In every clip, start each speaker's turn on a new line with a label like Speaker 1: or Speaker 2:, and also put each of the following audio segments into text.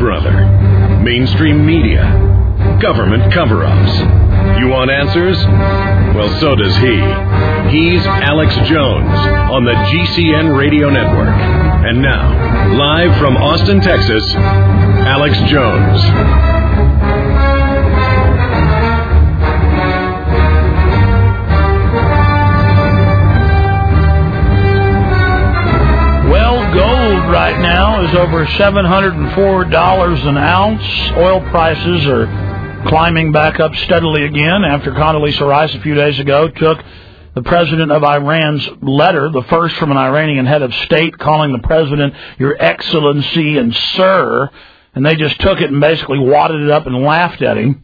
Speaker 1: or other. Mainstream media. Government cover-ups. You want answers? Well, so does he. He's Alex Jones on the GCN Radio Network. And now, live from Austin, Texas, Alex Jones.
Speaker 2: Gold right now is over $704 an ounce. Oil prices are climbing back up steadily again after Condoleezza Rice a few days ago took the president of Iran's letter, the first from an Iranian head of state, calling the president Your Excellency and Sir, and they just took it and basically wadded it up and laughed at him.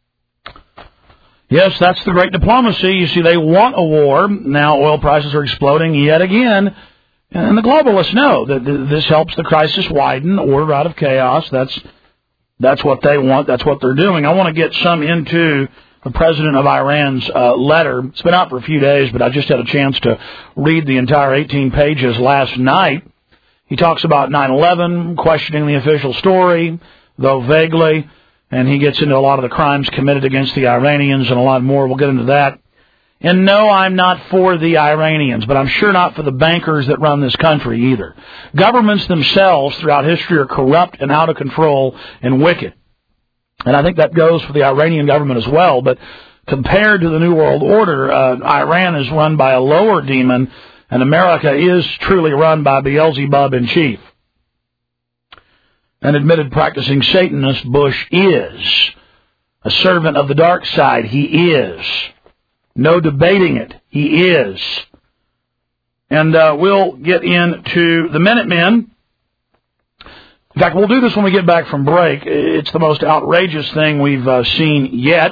Speaker 2: Yes, that's the great diplomacy. You see, they want a war. Now oil prices are exploding yet again. And the globalists know that this helps the crisis widen, order out of chaos. That's what they want. That's what they're doing. I want to get some into the president of Iran's letter. It's been out for a few days, but I just had a chance to read the entire 18 pages last night. He talks about 9/11, questioning the official story, though vaguely, and he gets into a lot of the crimes committed against the Iranians and a lot more. We'll get into that. And no, I'm not for the Iranians, but I'm sure not for the bankers that run this country either. Governments themselves throughout history are corrupt and out of control and wicked. And I think that goes for the Iranian government as well. But compared to the New World Order, Iran is run by a lower demon, and America is truly run by Beelzebub in chief. An admitted practicing Satanist, Bush is. A servant of the dark side, he is. No debating it. He is. And we'll get into the Minutemen. In fact, we'll do this when we get back from break. It's the most outrageous thing we've seen yet.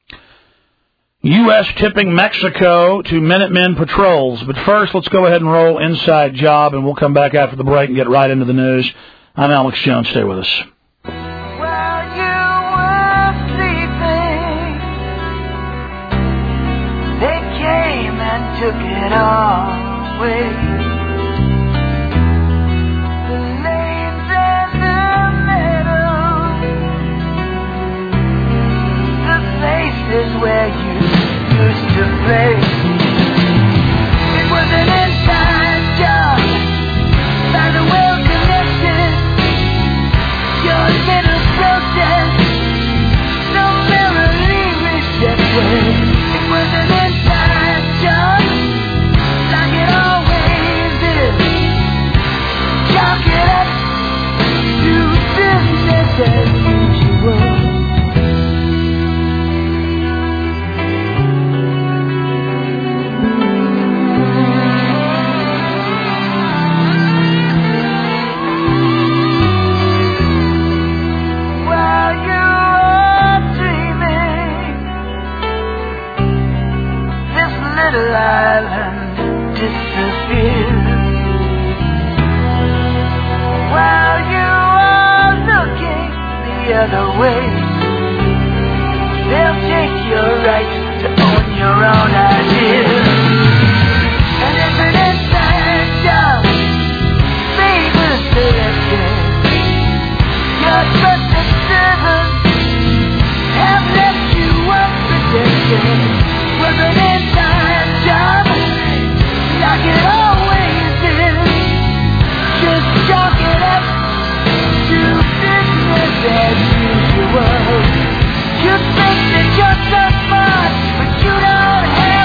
Speaker 2: U.S. tipping Mexico to Minutemen patrols. But first, let's go ahead and roll Inside Job, and we'll come back after the break and get right into the news. I'm Alex Jones. Stay with us.
Speaker 3: Took it all away. The names and the medals, the places where you used to play. It was an inside job, by the well connected. Your little protest, no merrily reset way. It was an inside job. Like it always is. Chalk it up to business as usual. While you are dreaming, this little island disappear. While you are looking the other way, they'll take your right to own your own ideas. And if an inside job favors selected, your trusted servants have left you unprotected. Was an inside job like it always is. Just chalk it up to business as usual. You think that you're so smart, but you don't have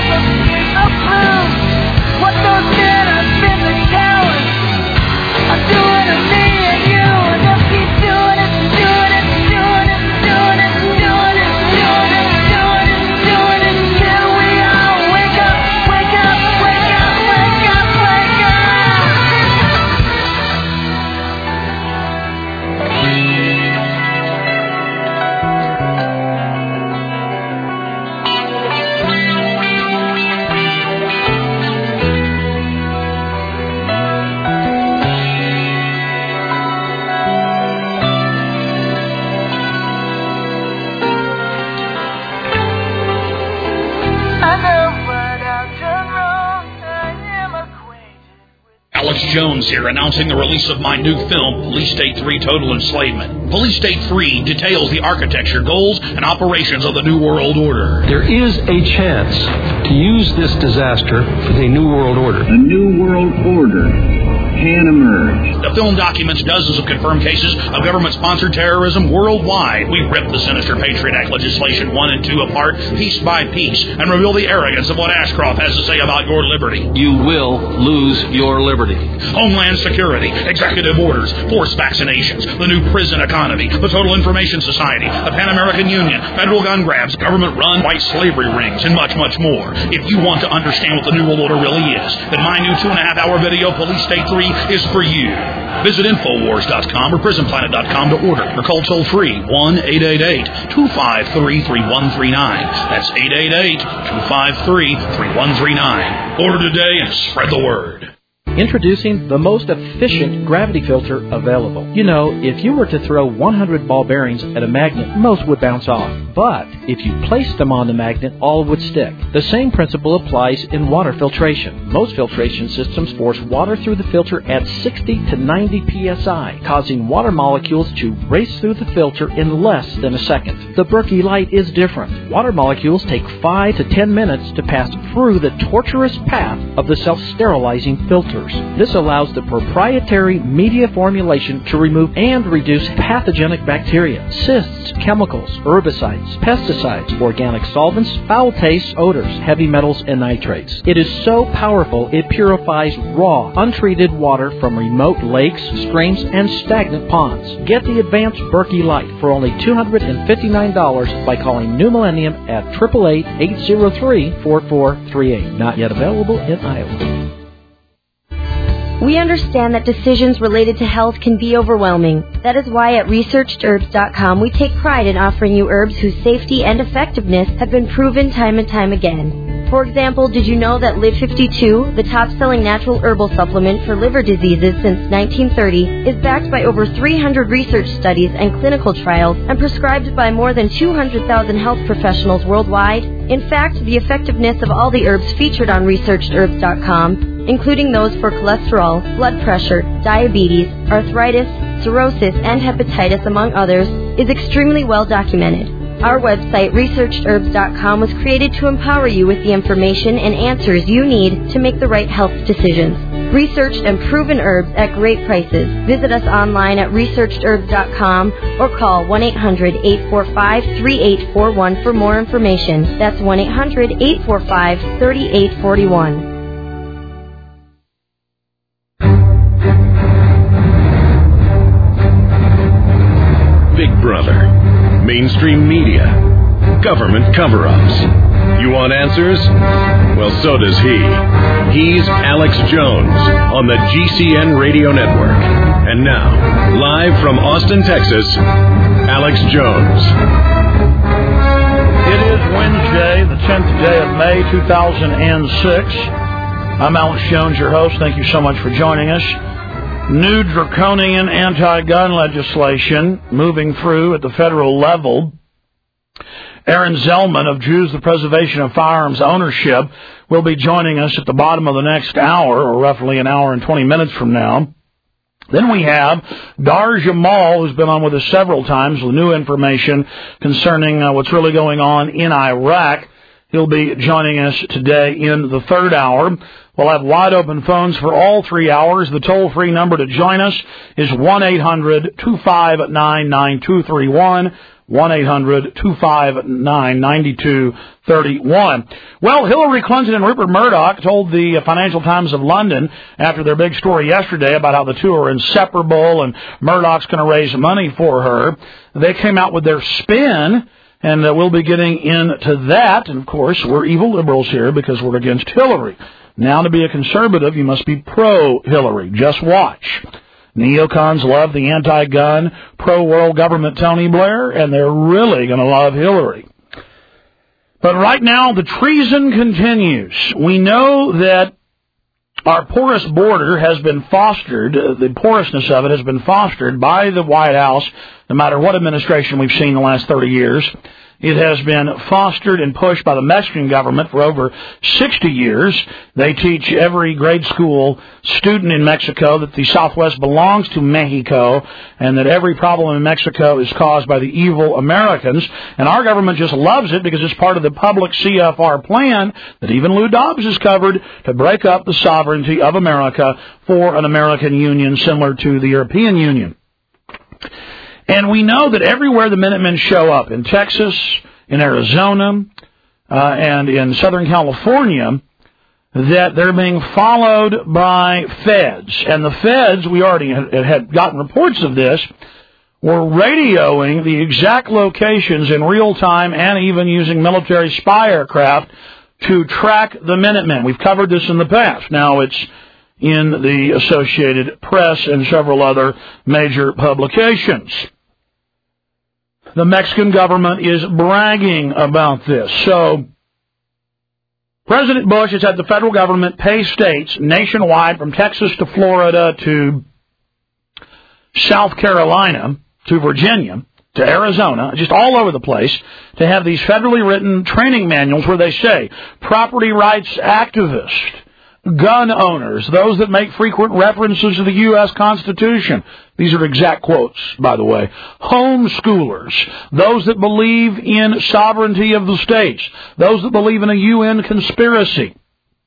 Speaker 4: Alex Jones here, announcing the release of my new film, Police State 3 Total Enslavement. Police State 3 details the architecture, goals, and operations of the New World Order.
Speaker 5: There is a chance to use this disaster for the New World Order.
Speaker 6: A New World Order can emerge.
Speaker 4: The film documents dozens of confirmed cases of government-sponsored terrorism worldwide. We rip the sinister Patriot Act legislation 1 and 2 apart, piece by piece, and reveal the arrogance of what Ashcroft has to say about your liberty.
Speaker 5: You will lose your liberty.
Speaker 4: Homeland Security, executive orders, forced vaccinations, the new prison economy, the Total Information Society, the Pan American Union, federal gun grabs, government-run white slavery rings, and much, much more. If you want to understand what the New World Order really is, then my new 2.5-hour video, Police State 3, is for you. Visit Infowars.com or PrisonPlanet.com to order or call toll-free 1-888-253-3139. That's 888-253-3139. Order today and spread the word.
Speaker 7: Introducing the most efficient gravity filter available. You know, if you were to throw 100 ball bearings at a magnet, most would bounce off. But if you placed them on the magnet, all would stick. The same principle applies in water filtration. Most filtration systems force water through the filter at 60 to 90 psi, causing water molecules to race through the filter in less than a second. The Berkey Light is different. Water molecules take 5 to 10 minutes to pass through the tortuous path of the self-sterilizing filter. This allows the proprietary media formulation to remove and reduce pathogenic bacteria, cysts, chemicals, herbicides, pesticides, organic solvents, foul tastes, odors, heavy metals, and nitrates. It is so powerful it purifies raw, untreated water from remote lakes, streams, and stagnant ponds. Get the advanced Berkey Light for only $259 by calling New Millennium at 888-803-4438. Not yet available in Iowa.
Speaker 8: We understand that decisions related to health can be overwhelming. That is why at ResearchedHerbs.com we take pride in offering you herbs whose safety and effectiveness have been proven time and time again. For example, did you know that Live 52, the top-selling natural herbal supplement for liver diseases since 1930, is backed by over 300 research studies and clinical trials and prescribed by more than 200,000 health professionals worldwide? In fact, the effectiveness of all the herbs featured on ResearchedHerbs.com, including those for cholesterol, blood pressure, diabetes, arthritis, cirrhosis, and hepatitis, among others, is extremely well documented. Our website, ResearchedHerbs.com, was created to empower you with the information and answers you need to make the right health decisions. Researched and proven herbs at great prices. Visit us online at ResearchedHerbs.com or call 1-800-845-3841 for more information. That's 1-800-845-3841.
Speaker 1: Big Brother, mainstream media, government cover-ups. You want answers? Well, so does he. He's Alex Jones on the GCN Radio Network. And now, live from Austin, Texas, Alex Jones.
Speaker 2: It is Wednesday, the 10th day of May, 2006. I'm Alex Jones, your host. Thank you so much for joining us. New draconian anti-gun legislation moving through at the federal level. Aaron Zellman of Jews, the Preservation of Firearms Ownership, will be joining us at the bottom of the next hour, or roughly an hour and 20 minutes from now. Then we have Dar Jamal, who's been on with us several times with new information concerning what's really going on in Iraq. He'll be joining us today in the third hour. We'll have wide-open phones for all 3 hours. The toll-free number to join us is 1-800-259-9231, 1-800-259-9231. Well, Hillary Clinton and Rupert Murdoch told the Financial Times of London after their big story yesterday about how the two are inseparable and Murdoch's going to raise money for her. They came out with their spin, and we'll be getting into that. And, of course, we're evil liberals here because we're against Hillary. Now, to be a conservative, you must be pro-Hillary. Just watch. Neocons love the anti-gun, pro-world government Tony Blair, and they're really going to love Hillary. But right now, the treason continues. We know that our porous border has been fostered, the porousness of it has been fostered by the White House, no matter what administration we've seen in the last 30 years. It has been fostered and pushed by the Mexican government for over 60 years. They teach every grade school student in Mexico that the Southwest belongs to Mexico and that every problem in Mexico is caused by the evil Americans. And our government just loves it because it's part of the public CFR plan that even Lou Dobbs has covered to break up the sovereignty of America for an American Union similar to the European Union. And we know that everywhere the Minutemen show up, in Texas, in Arizona, and in Southern California, that they're being followed by feds. And the feds, we already had gotten reports of this, were radioing the exact locations in real time and even using military spy aircraft to track the Minutemen. We've covered this in the past. Now it's in the Associated Press and several other major publications. The Mexican government is bragging about this. So, President Bush has had the federal government pay states nationwide from Texas to Florida to South Carolina to Virginia to Arizona, just all over the place, to have these federally written training manuals where they say, property rights activists, gun owners, those that make frequent references to the U.S. Constitution. These are exact quotes, by the way. Homeschoolers, those that believe in sovereignty of the states, those that believe in a UN conspiracy,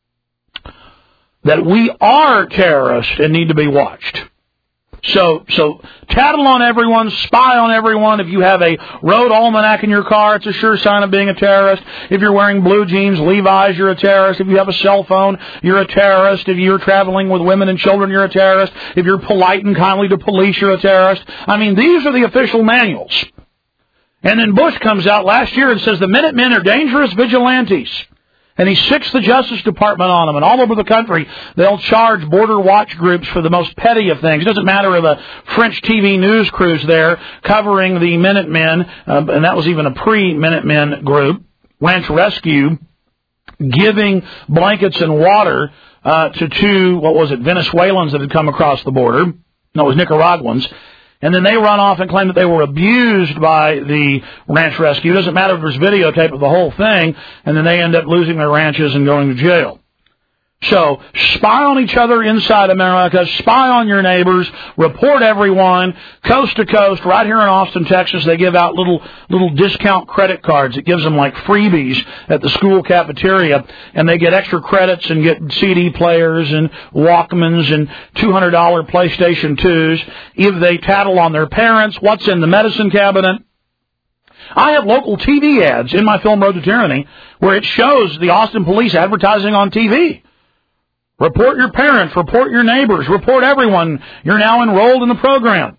Speaker 2: that we are terrorists and need to be watched. So tattle on everyone, spy on everyone. If you have a road almanac in your car, it's a sure sign of being a terrorist. If you're wearing blue jeans, Levi's, you're a terrorist. If you have a cell phone, you're a terrorist. If you're traveling with women and children, you're a terrorist. If you're polite and kindly to police, you're a terrorist. I mean, these are the official manuals. And then Bush comes out last year and says the Minutemen are dangerous vigilantes. And he sicks the Justice Department on them. And all over the country, they'll charge border watch groups for the most petty of things. It doesn't matter if a French TV news crew's there covering the Minutemen, and that was even a pre-Minutemen group, Ranch Rescue, giving blankets and water to two, Venezuelans that had come across the border. No, it was Nicaraguans. And then they run off and claim that they were abused by the ranch rescue. It doesn't matter if there's videotape of the whole thing, and then they end up losing their ranches and going to jail. So, spy on each other inside America, spy on your neighbors, report everyone, coast to coast. Right here in Austin, Texas, they give out little discount credit cards. It gives them like freebies at the school cafeteria, and they get extra credits and get CD players and Walkmans and $200 PlayStation 2s. If they tattle on their parents, what's in the medicine cabinet? I have local TV ads in my film Road to Tyranny where it shows the Austin police advertising on TV. Report your parents, report your neighbors, report everyone. You're now enrolled in the program.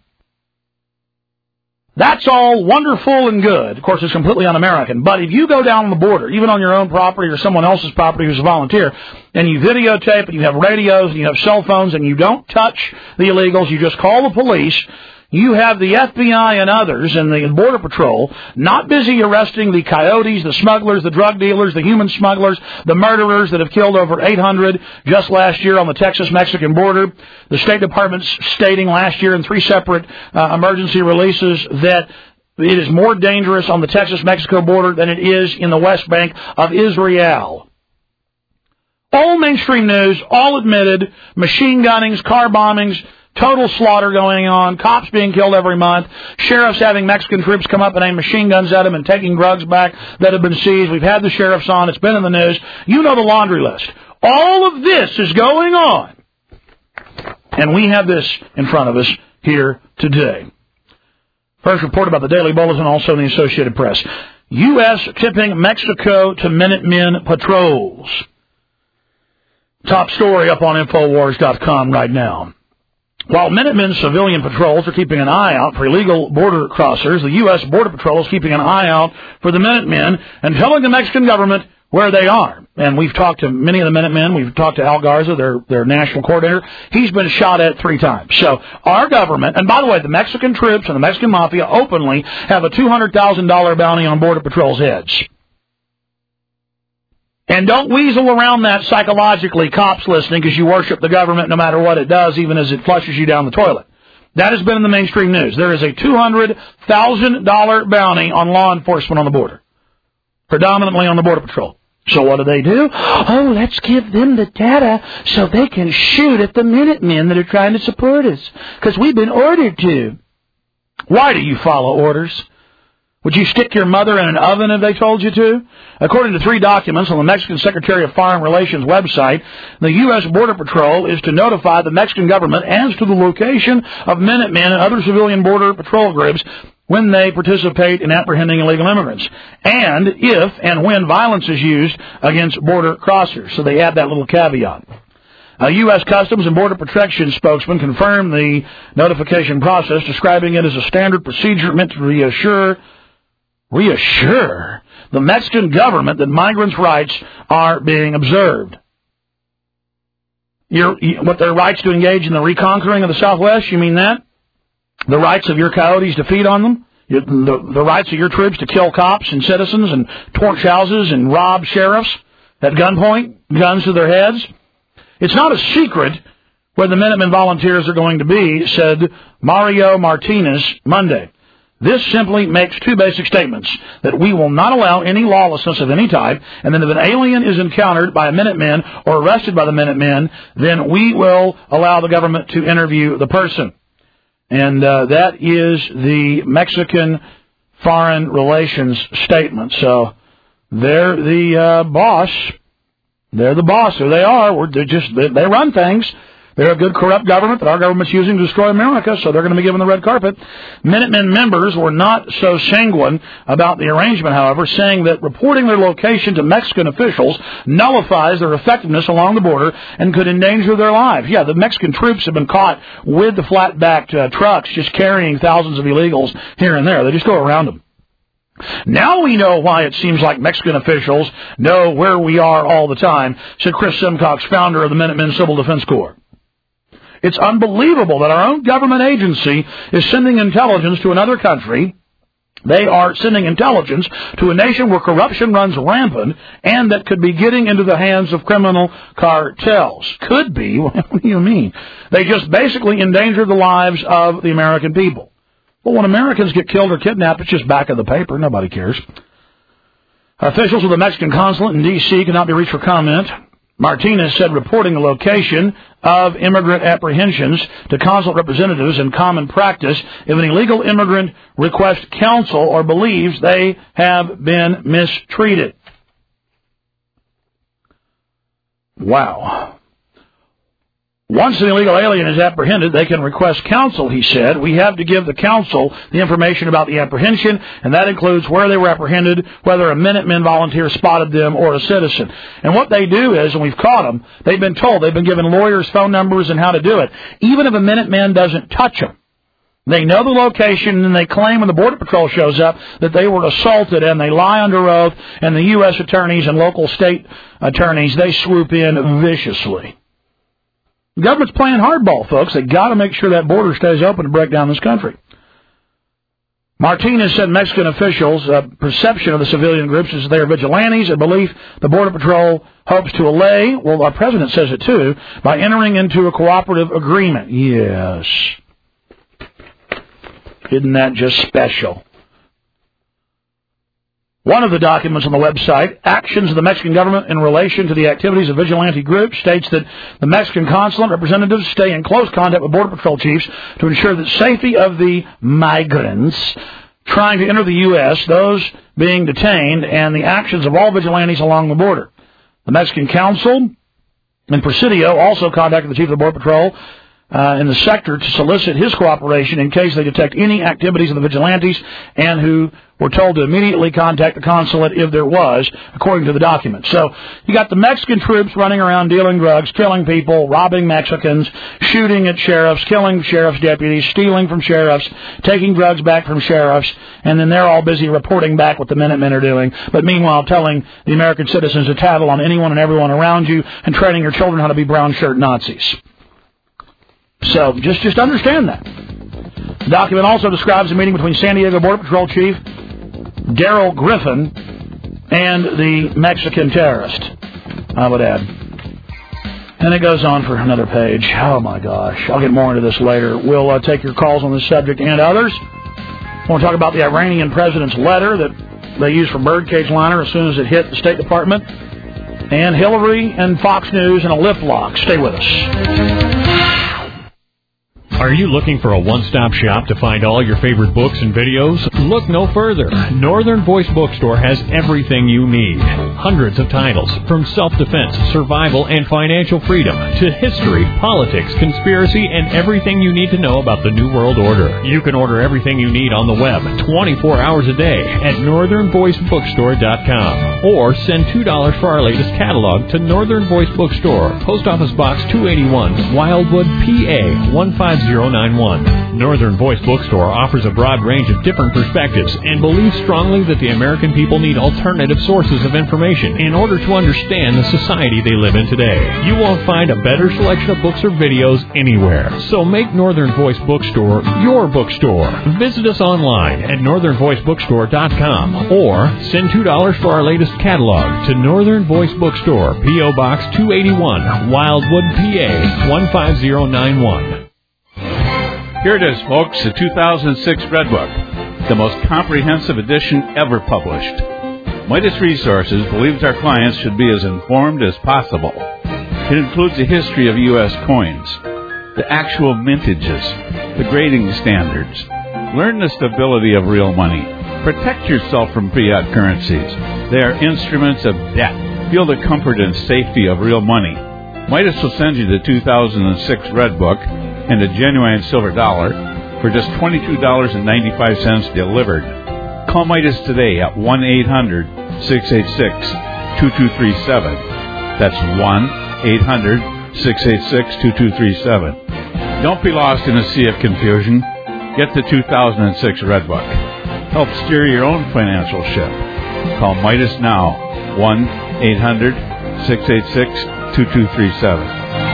Speaker 2: That's all wonderful and good. Of course, it's completely un-American. But if you go down on the border, even on your own property or someone else's property who's a volunteer, and you videotape and you have radios and you have cell phones and you don't touch the illegals, you just call the police, you have the FBI and others and the Border Patrol not busy arresting the coyotes, the smugglers, the drug dealers, the human smugglers, the murderers that have killed over 800 just last year on the Texas-Mexican border. The State Department's stating last year in 3 separate emergency releases that it is more dangerous on the Texas-Mexico border than it is in the West Bank of Israel. All mainstream news, all admitted, machine gunnings, car bombings, total slaughter going on, cops being killed every month, sheriffs having Mexican troops come up and aim machine guns at them and taking drugs back that have been seized. We've had the sheriffs on. It's been in the news. You know the laundry list. All of this is going on. And we have this in front of us here today. First report about the Daily Bulletin, also in the Associated Press. U.S. tipping Mexico to Minutemen patrols. Top story up on Infowars.com right now. While Minutemen civilian patrols are keeping an eye out for illegal border crossers, the U.S. Border Patrol is keeping an eye out for the Minutemen and telling the Mexican government where they are. And we've talked to many of the Minutemen. We've talked to Al Garza, their national coordinator. He's been shot at 3 times. So our government, and by the way, the Mexican troops and the Mexican mafia openly have a $200,000 bounty on Border Patrol's heads. And don't weasel around that psychologically, cops listening, because you worship the government no matter what it does, even as it flushes you down the toilet. That has been in the mainstream news. There is a $200,000 bounty on law enforcement on the border, predominantly on the Border Patrol. So what do? Oh, let's give them the data so they can shoot at the Minutemen that are trying to support us, because we've been ordered to. Why do you follow orders? Would you stick your mother in an oven if they told you to? According to 3 documents on the Mexican Secretary of Foreign Relations website, the U.S. Border Patrol is to notify the Mexican government as to the location of Minutemen and other civilian border patrol groups when they participate in apprehending illegal immigrants, and if and when violence is used against border crossers. So they add that little caveat. A U.S. Customs and Border Protection spokesman confirmed the notification process, describing it as a standard procedure meant to reassure the Mexican government that migrants' rights are being observed. What their rights to engage in the reconquering of the Southwest, you mean that? The rights of your coyotes to feed on them? The rights of your troops to kill cops and citizens and torch houses and rob sheriffs at gunpoint, guns to their heads? It's not a secret where the Minutemen volunteers are going to be, said Mario Martinez Monday. This simply makes 2 basic statements, that we will not allow any lawlessness of any type, and that if an alien is encountered by a Minutemen or arrested by the Minutemen, then we will allow the government to interview the person. And that is the Mexican Foreign Relations statement. So they're the boss. They're the boss. Who they are. They run things. They're a good corrupt government that our government's using to destroy America, so they're going to be given the red carpet. Minutemen members were not so sanguine about the arrangement, however, saying that reporting their location to Mexican officials nullifies their effectiveness along the border and could endanger their lives. Yeah, the Mexican troops have been caught with the flat-backed trucks just carrying thousands of illegals here and there. They just go around them. Now we know why it seems like Mexican officials know where we are all the time, said Chris Simcox, founder of the Minutemen Civil Defense Corps. It's unbelievable that our own government agency is sending intelligence to another country. They are sending intelligence to a nation where corruption runs rampant and that could be getting into the hands of criminal cartels. Could be? What do you mean? They just basically endanger the lives of the American people. Well, when Americans get killed or kidnapped, it's just back of the paper. Nobody cares. Officials of the Mexican consulate in D.C. cannot be reached for comment. Martinez said reporting the location of immigrant apprehensions to consulate representatives in common practice if an illegal immigrant requests counsel or believes they have been mistreated. Wow. Once an illegal alien is apprehended, they can request counsel, he said. We have to give the counsel the information about the apprehension, and that includes where they were apprehended, whether a Minutemen volunteer spotted them or a citizen. And what they do is, and we've caught them, they've been told, they've been given lawyers' phone numbers and how to do it. Even if a Minuteman doesn't touch them, they know the location, and they claim when the Border Patrol shows up that they were assaulted, and they lie under oath, and the U.S. attorneys and local state attorneys, they swoop in viciously. The government's playing hardball, folks. They've got to make sure that border stays open to break down this country. Martinez said Mexican officials' perception of the civilian groups is they are vigilantes, a belief the Border Patrol hopes to allay, well, our president says it too, by entering into a cooperative agreement. Yes. Isn't that just special? One of the documents on the website, Actions of the Mexican Government in Relation to the Activities of Vigilante Groups, states that the Mexican consulate representatives stay in close contact with Border Patrol chiefs to ensure the safety of the migrants trying to enter the U.S., those being detained, and the actions of all vigilantes along the border. The Mexican Council in Presidio also contacted the chief of the Border Patrol in the sector to solicit his cooperation in case they detect any activities of the vigilantes, and who were told to immediately contact the consulate if there was, according to the document. So you got the Mexican troops running around dealing drugs, killing people, robbing Mexicans, shooting at sheriffs, killing sheriff's deputies, stealing from sheriffs, taking drugs back from sheriffs, and then they're all busy reporting back what the Minutemen are doing, but meanwhile telling the American citizens to tattle on anyone and everyone around you and training your children how to be brown shirt Nazis. So just understand that. The document also describes a meeting between San Diego Border Patrol Chief Daryl Griffin and the Mexican terrorist, I would add. And it goes on for another page. Oh, my gosh. I'll get more into this later. We'll take your calls on this subject and others. I want to talk about the Iranian president's letter that they used for Birdcage Liner as soon as it hit the State Department. And Hillary and Fox News in a lip lock. Stay with us.
Speaker 9: Are you looking for a one-stop shop to find all your favorite books and videos? Look no further. Northern Voice Bookstore has everything you need. Hundreds of titles, from self-defense, survival, and financial freedom, to history, politics, conspiracy, and everything you need to know about the New World Order. You can order everything you need on the web 24 hours a day at northernvoicebookstore.com. Or send $2 for our latest catalog to Northern Voice Bookstore, Post Office Box 281, Wildwood, PA 15091. Northern Voice Bookstore offers a broad range of different perspectives and believes strongly that the American people need alternative sources of information in order to understand the society they live in today. You won't find a better selection of books or videos anywhere. So make Northern Voice Bookstore your bookstore. Visit us online at northernvoicebookstore.com or send $2 for our latest catalog to Northern Voice Bookstore, P.O. Box 281, Wildwood, PA 15091.
Speaker 10: Here it is, folks, the 2006 Red Book, the most comprehensive edition ever published. Midas Resources believes our clients should be as informed as possible. It includes a history of U.S. coins, the actual mintages, the grading standards. Learn the stability of real money. Protect yourself from fiat currencies. They are instruments of debt. Feel the comfort and safety of real money. Midas will send you the 2006 Red Book and a genuine silver dollar for just $22.95 delivered. Call Midas today at 1-800-686-2237. That's 1-800-686-2237. Don't be lost in a sea of confusion. Get the 2006 Red Book. Help steer your own financial ship. Call Midas now, 1-800-686-2237.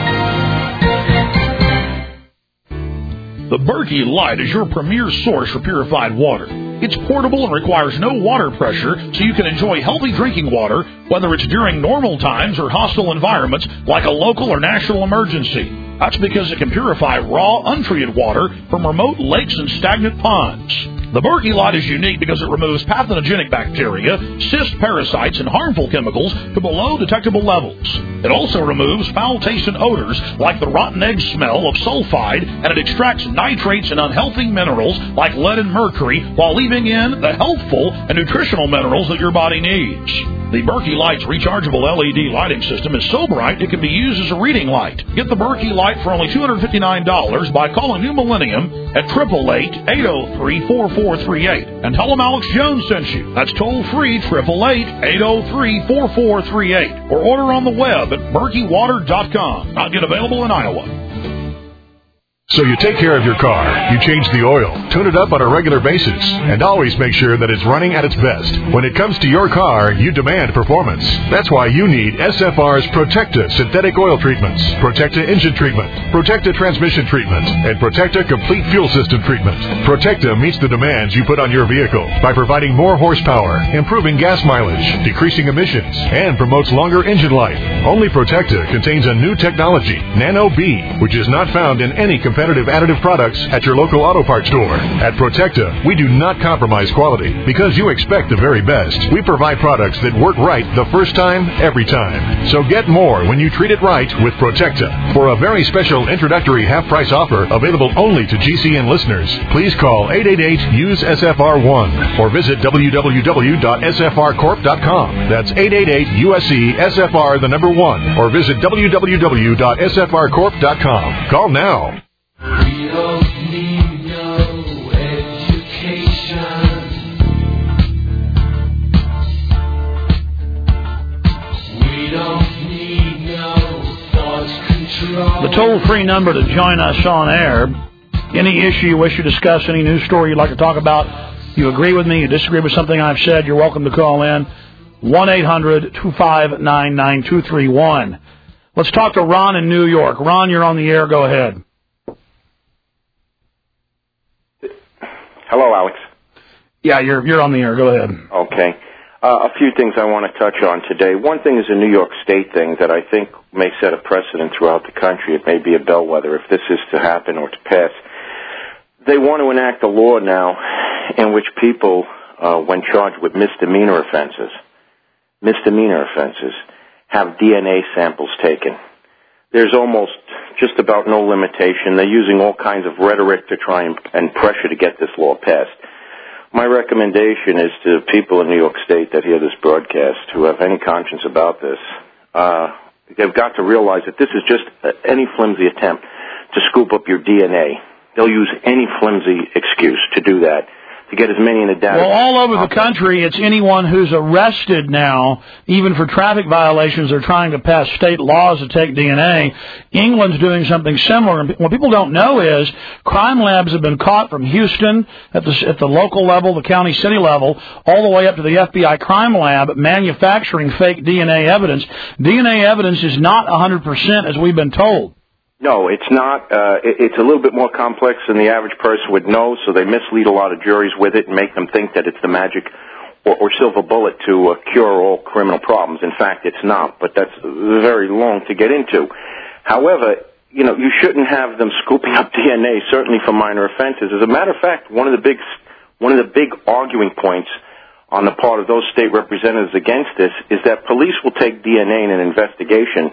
Speaker 4: The Berkey Light is your premier source for purified water. It's portable and requires no water pressure, so you can enjoy healthy drinking water, whether it's during normal times or hostile environments like a local or national emergency. That's because it can purify raw, untreated water from remote lakes and stagnant ponds. The Berkey Light is unique because it removes pathogenic bacteria, cyst parasites, and harmful chemicals to below detectable levels. It also removes foul-tasting odors like the rotten egg smell of sulfide, and it extracts nitrates and unhealthy minerals like lead and mercury while leaving in the healthful and nutritional minerals that your body needs. The Berkey Light's rechargeable LED lighting system is so bright it can be used as a reading light. Get the Berkey Light for only $259 by calling New Millennium at 888-803-4438 and tell them Alex Jones sent you. That's toll-free 888-803-4438 or order on the web at berkeywater.com. Not yet available in Iowa.
Speaker 11: So you take care of your car, you change the oil, tune it up on a regular basis, and always make sure that it's running at its best. When it comes to your car, you demand performance. That's why you need SFR's Protecta synthetic oil treatments, Protecta engine treatment, Protecta transmission treatment, and Protecta complete fuel system treatment. Protecta meets the demands you put on your vehicle by providing more horsepower, improving gas mileage, decreasing emissions, and promotes longer engine life. Only Protecta contains a new technology, Nano B, which is not found in any competitive additive products at your local auto parts store. At Protecta, we do not compromise quality because you expect the very best. We provide products that work right the first time, every time. So get more when you treat it right with Protecta. For a very special introductory half-price offer available only to GCN listeners, please call 888-USE-SFR1 or visit www.sfrcorp.com. That's 888-USE-SFR the number 1 or visit www.sfrcorp.com. Call now.
Speaker 3: We don't need no education. We don't need no thought control.
Speaker 2: The toll-free number to join us on air. Any issue you wish to discuss, any news story you'd like to talk about, you agree with me, you disagree with something I've said, you're welcome to call in. 1-800-259-9231. Let's talk to Ron in New York. Ron, you're on the air. Go ahead.
Speaker 12: Hello, Alex.
Speaker 2: Yeah, you're on the air. Go ahead.
Speaker 12: Okay. A few things I want to touch on today. One thing is a New York State thing that I think may set a precedent throughout the country. It may be a bellwether if this is to happen or to pass. They want to enact a law now in which people, when charged with misdemeanor offenses, have DNA samples taken. There's almost just about no limitation. They're using all kinds of rhetoric to try and pressure to get this law passed. My recommendation is to people in New York State that hear this broadcast who have any conscience about this, they've got to realize that this is just any flimsy attempt to scoop up your DNA. They'll use any flimsy excuse to do that, to get as many in the data.
Speaker 2: Well, all over the country, it's anyone who's arrested now, even for traffic violations. They're trying to pass state laws to take DNA. England's doing something similar. And what people don't know is crime labs have been caught from Houston at the local level, the county, city level, all the way up to the FBI crime lab manufacturing fake DNA evidence. DNA evidence is not 100% as we've been told.
Speaker 12: No, it's not. It's a little bit more complex than the average person would know, so they mislead a lot of juries with it and make them think that it's the magic or silver bullet to cure all criminal problems. In fact, it's not, but that's very long to get into. However, you shouldn't have them scooping up DNA, certainly for minor offenses. As a matter of fact, one of the big arguing points on the part of those state representatives against this is that police will take DNA in an investigation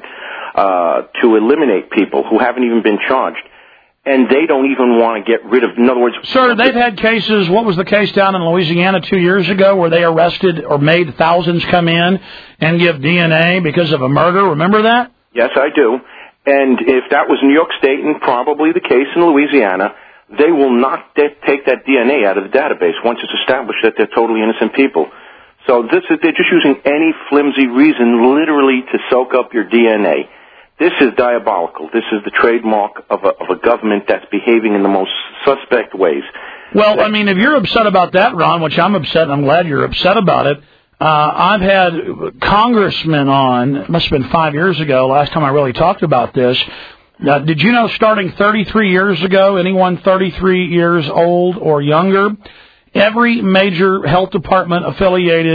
Speaker 12: to eliminate people who haven't even been charged, and they don't even want to get rid of, in other words...
Speaker 2: Sir, they've had cases, what was the case down in Louisiana 2 years ago where they arrested or made thousands come in and give DNA because of a murder? Remember that?
Speaker 12: Yes, I do. And if that was New York State and probably the case in Louisiana, they will not take that DNA out of the database once it's established that they're totally innocent people. So they're just using any flimsy reason literally to soak up your DNA. This is diabolical. This is the trademark of a government that's behaving in the most suspect ways.
Speaker 2: Well, I mean, if you're upset about that, Ron, which I'm upset, and I'm glad you're upset about it, I've had congressmen on, it must have been 5 years ago, last time I really talked about this. Did you know starting 33 years ago, anyone 33 years old or younger, every major health department affiliated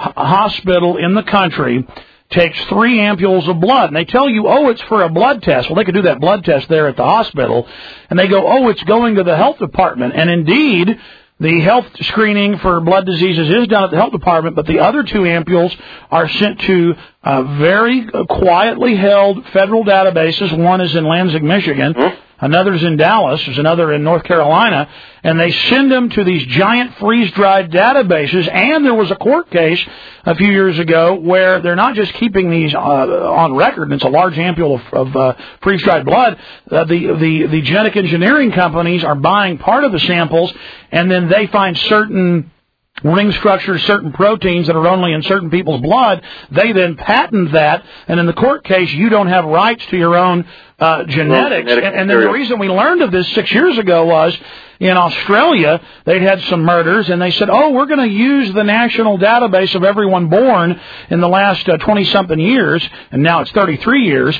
Speaker 2: hospital in the country takes 3 ampules of blood, and they tell you, it's for a blood test. Well, they could do that blood test there at the hospital, and they go, it's going to the health department. And indeed, the health screening for blood diseases is done at the health department, but the other 2 ampules are sent to very quietly held federal databases. One is in Lansing, Michigan. Another's in Dallas. There's another in North Carolina. And they send them to these giant freeze-dried databases. And there was a court case a few years ago where they're not just keeping these on record, and it's a large ampule of freeze-dried blood. The genetic engineering companies are buying part of the samples, and then they find certain ring structures, certain proteins that are only in certain people's blood. They then patent that, and in the court case, you don't have rights to your own genetics. And then the reason we learned of this 6 years ago was in Australia, they'd had some murders, and they said, we're going to use the national database of everyone born in the last 20-something years, and now it's 33 years.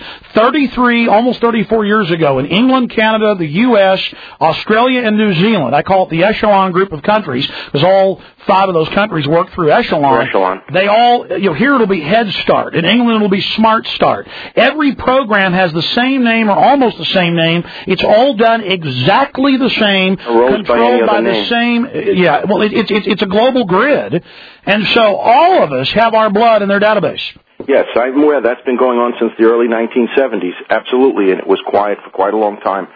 Speaker 2: 33, almost 34 years ago in England, Canada, the U.S., Australia, and New Zealand. I call it the Echelon group of countries, because all 5 of those countries work through Echelon. They all, here it'll be Head Start. In England, it'll be Smart Start. Every program has the same name or almost the same name. It's all done exactly the same, controlled by the same. Yeah, well, it's a global grid, and so all of us have our blood in their database.
Speaker 12: Yes, I'm aware that's been going on since the early 1970s. Absolutely, and it was quiet for quite a long time.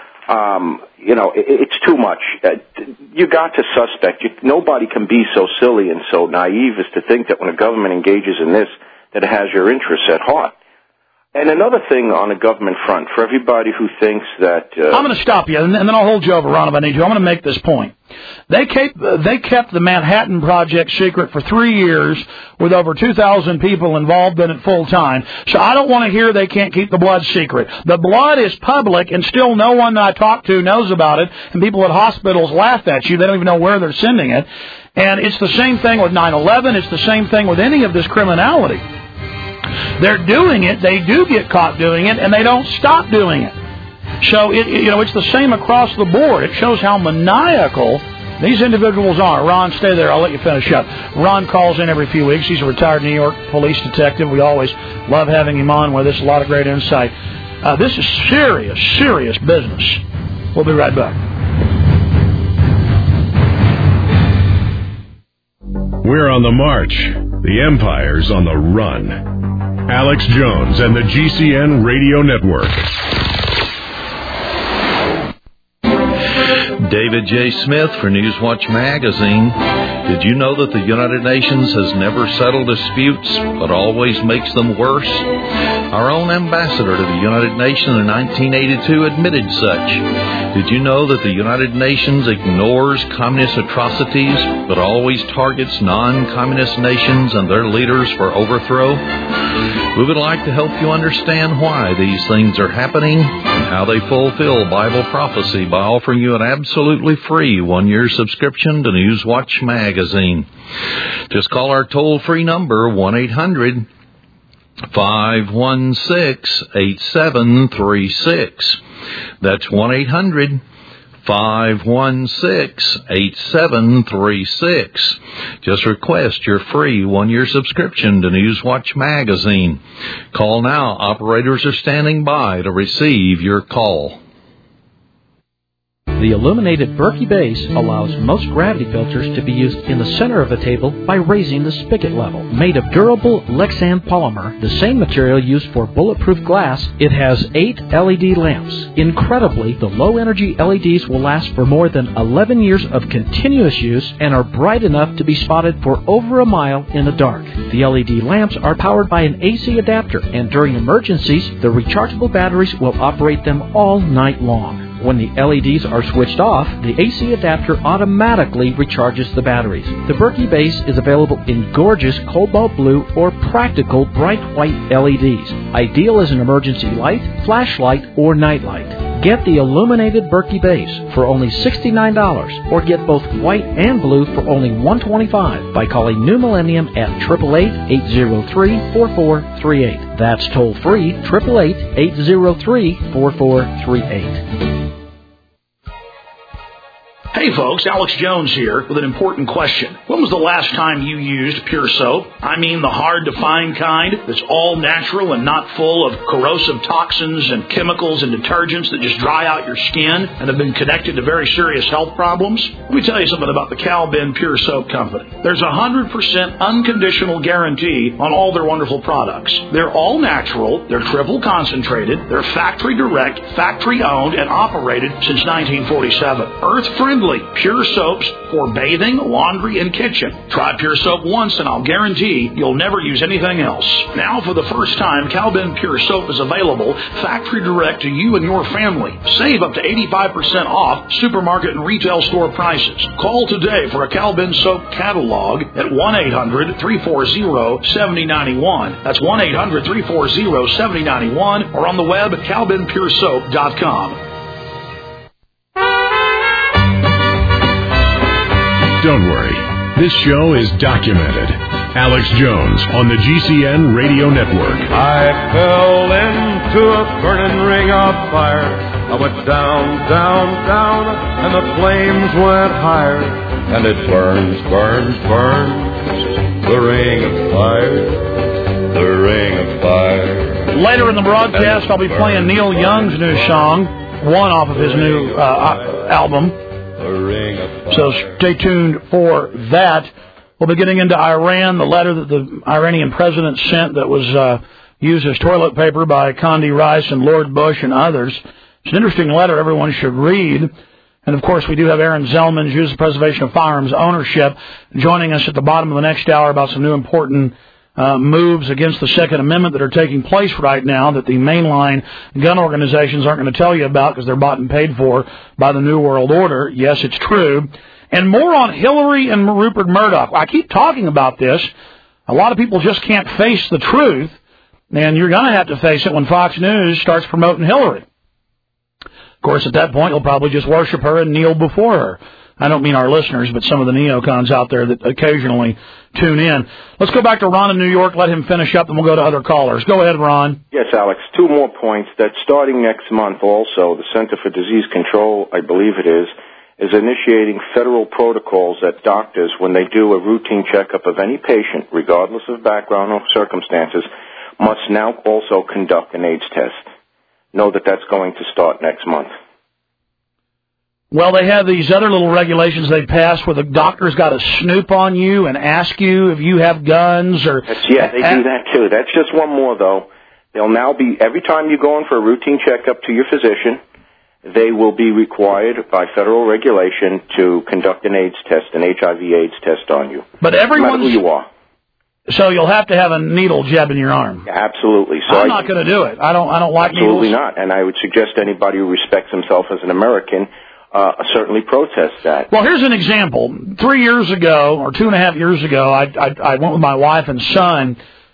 Speaker 12: It's too much. You got to suspect. Nobody can be so silly and so naive as to think that when a government engages in this, that it has your interests at heart. And another thing on the government front, for everybody who thinks that...
Speaker 2: I'm going to stop you, and then I'll hold you over, Ron, if I need to. I'm going to make this point. They kept the Manhattan Project secret for 3 years with over 2,000 people involved in it full time. So I don't want to hear they can't keep the blood secret. The blood is public, and still no one that I talk to knows about it, and people at hospitals laugh at you. They don't even know where they're sending it. And it's the same thing with 9/11. It's the same thing with any of this criminality. They're doing it, they do get caught doing it, and they don't stop doing it. So, it's the same across the board. It shows how maniacal These individuals aren't. Ron, stay there. I'll let you finish up. Ron calls in every few weeks. He's a retired New York police detective. We always love having him on with us. A lot of great insight. This is serious, serious business. We'll be right back.
Speaker 1: We're on the march. The Empire's on the run. Alex Jones and the GCN Radio Network.
Speaker 13: David J. Smith for Newswatch Magazine. Did you know that the United Nations has never settled disputes, but always makes them worse? Our own ambassador to the United Nations in 1982 admitted such. Did you know that the United Nations ignores communist atrocities, but always targets non-communist nations and their leaders for overthrow? We would like to help you understand why these things are happening and how they fulfill Bible prophecy by offering you an absolutely free one-year subscription to Newswatch Magazine. Just call our toll-free number, 1-800-516-8736. That's 1-800-516-8736. Just request your free one-year subscription to Newswatch Magazine. Call now. Operators are standing by to receive your call.
Speaker 7: The illuminated Berkey base allows most gravity filters to be used in the center of a table by raising the spigot level. Made of durable Lexan polymer, the same material used for bulletproof glass, it has 8 LED lamps. Incredibly, the low-energy LEDs will last for more than 11 years of continuous use and are bright enough to be spotted for over a mile in the dark. The LED lamps are powered by an AC adapter, and during emergencies, the rechargeable batteries will operate them all night long. When the LEDs are switched off, the AC adapter automatically recharges the batteries. The Berkey base is available in gorgeous cobalt blue or practical bright white LEDs, ideal as an emergency light, flashlight, or nightlight. Get the illuminated Berkey base for only $69, or get both white and blue for only $125 by calling New Millennium at 888-803-4438. That's toll free, 888-803-4438.
Speaker 2: Hey folks, Alex Jones here with an important question. When was the last time you used Pure Soap? I mean the hard-to-find kind that's all natural and not full of corrosive toxins and chemicals and detergents that just dry out your skin and have been connected to very serious health problems? Let me tell you something about the Cal-Ben Pure Soap Company. There's a 100% unconditional guarantee on all their wonderful products. They're all natural, they're triple concentrated, they're factory direct, factory owned, and operated since 1947. Earth-friendly pure soaps for bathing, laundry, and kitchen. Try Pure Soap once and I'll guarantee you'll never use anything else. Now, for the first time, Cal-Ben Pure Soap is available factory direct to you and your family. Save up to 85% off supermarket and retail store prices. Call today for a Cal-Ben Soap catalog at 1-800-340-7091. That's 1-800-340-7091 or on the web at calbenpuresoap.com.
Speaker 1: Don't worry, this show is documented. Alex Jones on the GCN Radio Network.
Speaker 14: I fell into a burning ring of fire. I went down, down, down, and the flames went higher. And it burns, burns, burns, the ring of fire, the ring of fire.
Speaker 2: Later in the broadcast, I'll be playing Neil Young's new song, one off of his new album. So stay tuned for that. We'll be getting into Iran, the letter that the Iranian president sent that was used as toilet paper by Condi Rice and Lord Bush and others. It's an interesting letter everyone should read. And, of course, we do have Aaron Zellman, Jews, the Preservation of Firearms Ownership, joining us at the bottom of the next hour about some new important moves against the Second Amendment that are taking place right now that the mainline gun organizations aren't going to tell you about because they're bought and paid for by the New World Order. Yes, it's true. And more on Hillary and Rupert Murdoch. I keep talking about this. A lot of people just can't face the truth, and you're going to have to face it when Fox News starts promoting Hillary. Of course, at that point, you'll probably just worship her and kneel before her. I don't mean our listeners, but some of the neocons out there that occasionally tune in. Let's go back to Ron in New York, let him finish up, and we'll go to other callers. Go ahead, Ron.
Speaker 12: Yes, Alex, 2 more points. That starting next month also, the Center for Disease Control, I believe it is is initiating federal protocols that doctors, when they do a routine checkup of any patient, regardless of background or circumstances, must now also conduct an AIDS test. Know that that's going to start next month.
Speaker 2: Well, they have these other little regulations they passed where the doctor's got to snoop on you and ask you if you have guns or...
Speaker 12: They do that too. That's just one more, though. They'll now be, every time you go in for a routine checkup to your physician, they will be required by federal regulation to conduct an AIDS test, an HIV/AIDS test on you.
Speaker 2: But everyone's...
Speaker 12: No matter who you are.
Speaker 2: So you'll have to have a needle jab in your arm.
Speaker 12: Yeah, absolutely. So
Speaker 2: I'm not going to do it. I don't like
Speaker 12: absolutely
Speaker 2: needles.
Speaker 12: Absolutely not. And I would suggest anybody who respects himself as an American certainly protest that.
Speaker 2: Well, here's an example. 3 years ago, or 2.5 years ago, I went with my wife and son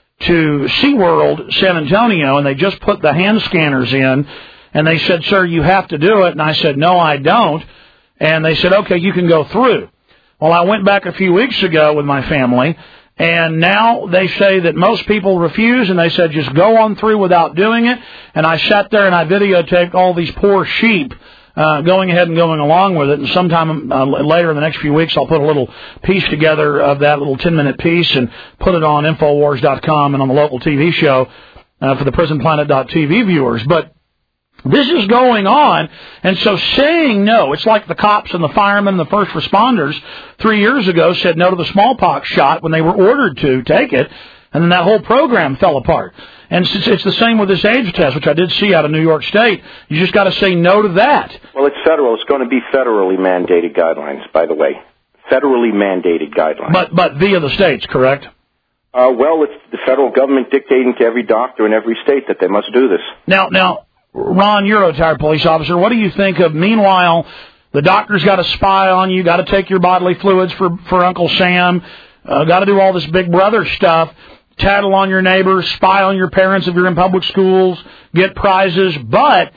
Speaker 2: to SeaWorld San Antonio, and they just put the hand scanners in, and they said, "Sir, you have to do it." And I said, "No, I don't." And they said, "Okay, you can go through." Well, I went back a few weeks ago with my family, and now they say that most people refuse, and they said, "Just go on through without doing it." And I sat there and I videotaped all these poor sheep going ahead and going along with it, and sometime later in the next few weeks I'll put a little piece together of that little 10-minute piece and put it on Infowars.com and on the local TV show for the PrisonPlanet.tv viewers. But this is going on, and so saying no, it's like the cops and the firemen and the first responders 3 years ago said no to the smallpox shot when they were ordered to take it, and then that whole program fell apart. And it's the same with this AIDS test, which I did see out of New York State. You just got to say no to that.
Speaker 12: Well, it's federal. It's going to be federally mandated guidelines, by the way. Federally mandated guidelines.
Speaker 2: But via the states, correct?
Speaker 12: Well, it's the federal government dictating to every doctor in every state that they must do this.
Speaker 2: Now, Ron, you're a retired police officer. What do you think of, meanwhile, the doctor's got to spy on you, got to take your bodily fluids for Uncle Sam, got to do all this big brother stuff, tattle on your neighbors, spy on your parents if you're in public schools, get prizes, but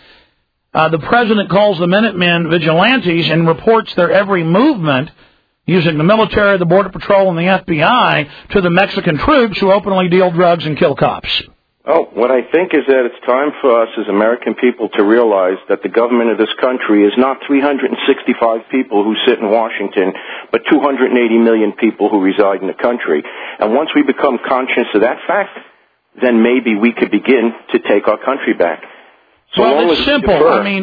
Speaker 2: the president calls the Minutemen vigilantes and reports their every movement using the military, the Border Patrol, and the FBI to the Mexican troops who openly deal drugs and kill cops.
Speaker 12: Oh, what I think is that it's time for us as American people to realize that the government of this country is not 365 people who sit in Washington, but 280 million people who reside in the country. And once we become conscious of that fact, then maybe we could begin to take our country back. So
Speaker 2: well, it's simple.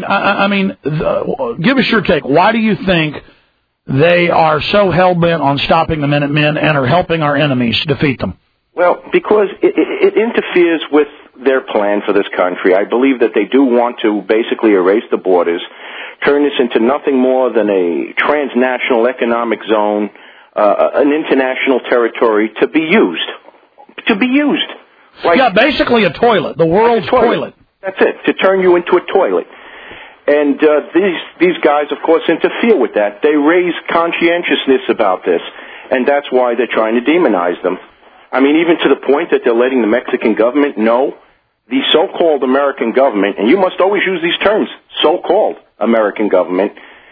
Speaker 2: I mean, give us your take. Why do you think they are so hell-bent on stopping the Minutemen and are helping our enemies defeat them?
Speaker 12: Well, because it interferes with their plan for this country. I believe that they do want to basically erase the borders, turn this into nothing more than a transnational economic zone, an international territory to be used. To be used. Like,
Speaker 2: yeah, basically a toilet, the world's toilet.
Speaker 12: That's it, to turn you into a toilet. And these guys, of course, interfere with that. They raise conscientiousness about this, and that's why they're trying to demonize them. I mean, even to the point that they're letting the Mexican government know, the so-called American government, and you must always use these terms, so-called American government,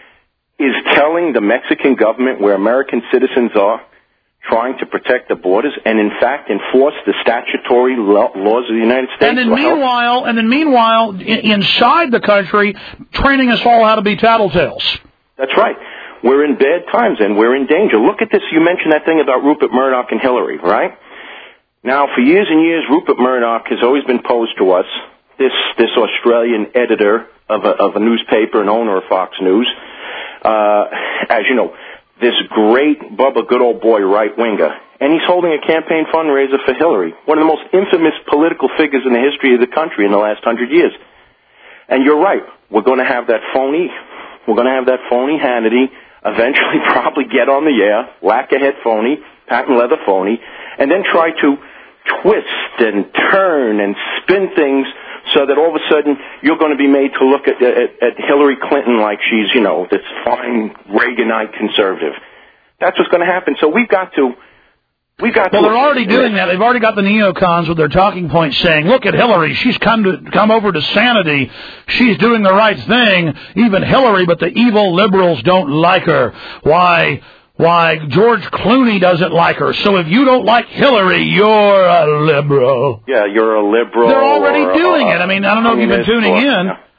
Speaker 12: is telling the Mexican government where American citizens are, trying to protect the borders, and in fact enforce the statutory laws of the United States.
Speaker 2: And then meanwhile, inside the country, training us all how to be tattletales.
Speaker 12: That's right. We're in bad times, and we're in danger. Look at this. You mentioned that thing about Rupert Murdoch and Hillary, right? Now, for years and years, Rupert Murdoch has always been posed to us, this Australian editor of a newspaper and owner of Fox News, as you know, this great Bubba good old boy right-winger. And he's holding a campaign fundraiser for Hillary, one of the most infamous political figures in the history of the country in the last 100 years. And you're right. We're going to have that phony Hannity eventually probably get on the air, lacquerhead phony, patent leather phony, and then try to twist and turn and spin things so that all of a sudden you're going to be made to look at Hillary Clinton like she's, you know, this fine Reaganite conservative. That's what's going to happen. So we've got to... Well,
Speaker 2: they're already doing that. They've already got the neocons with their talking points saying, look at Hillary. She's come over to sanity. She's doing the right thing. Even Hillary, but the evil liberals don't like her. Why, George Clooney doesn't like her. So if you don't like Hillary, you're a liberal.
Speaker 12: Yeah, you're a liberal.
Speaker 2: They're already doing it. I mean, I don't know if you've been tuning in.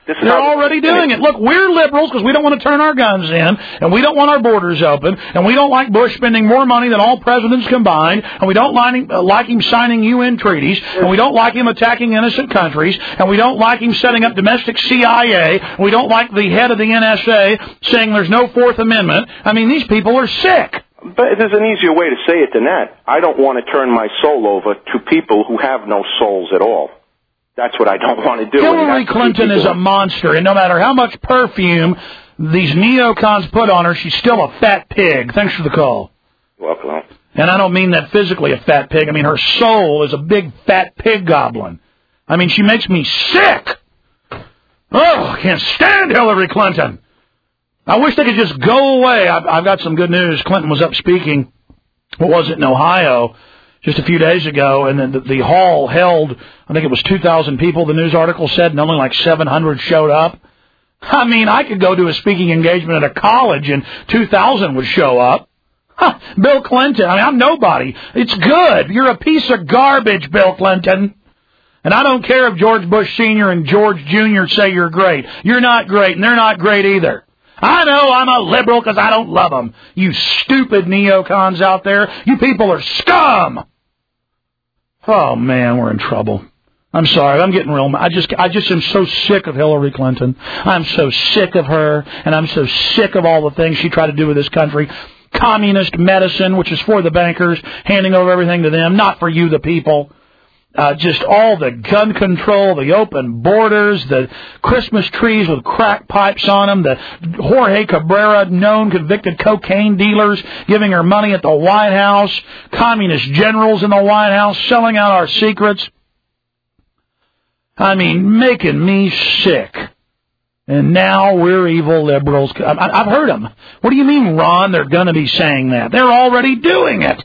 Speaker 2: They're already doing it. Look, we're liberals because we don't want to turn our guns in, and we don't want our borders open, and we don't like Bush spending more money than all presidents combined, and we don't like him signing UN treaties, and we don't like him attacking innocent countries, and we don't like him setting up domestic CIA, and we don't like the head of the NSA saying there's no Fourth Amendment. I mean, these people are sick.
Speaker 12: But there's an easier way to say it than that. I don't want to turn my soul over to people who have no souls at all. That's what I don't want to do.
Speaker 2: Hillary Clinton is a monster, and no matter how much perfume these neocons put on her, she's still a fat pig. Thanks for the call.
Speaker 12: Welcome.
Speaker 2: And I don't mean that physically a fat pig. I mean her soul is a big fat pig goblin. I mean, she makes me sick. Oh, I can't stand Hillary Clinton. I wish they could just go away. I've got some good news. Clinton was up speaking, what was it, in Ohio just a few days ago, and then the hall held, I think it was 2,000 people, the news article said, and only like 700 showed up. I mean, I could go to a speaking engagement at a college and 2,000 would show up. Huh, Bill Clinton, I mean, I'm nobody. It's good. You're a piece of garbage, Bill Clinton. And I don't care if George Bush Sr. and George Jr. say you're great. You're not great, and they're not great either. I know I'm a liberal because I don't love them. You stupid neocons out there. You people are scum. Oh, man, we're in trouble. I'm sorry. I'm getting real. I just am so sick of Hillary Clinton. I'm so sick of her, and I'm so sick of all the things she tried to do with this country. Communist medicine, which is for the bankers, handing over everything to them, not for you, the people. Just all the gun control, the open borders, the Christmas trees with crack pipes on them, the Jorge Cabrera, known convicted cocaine dealers, giving her money at the White House, communist generals in the White House selling out our secrets. I mean, making me sick. And now we're evil liberals. I've heard them. What do you mean, Ron, they're going to be saying that? They're already doing it.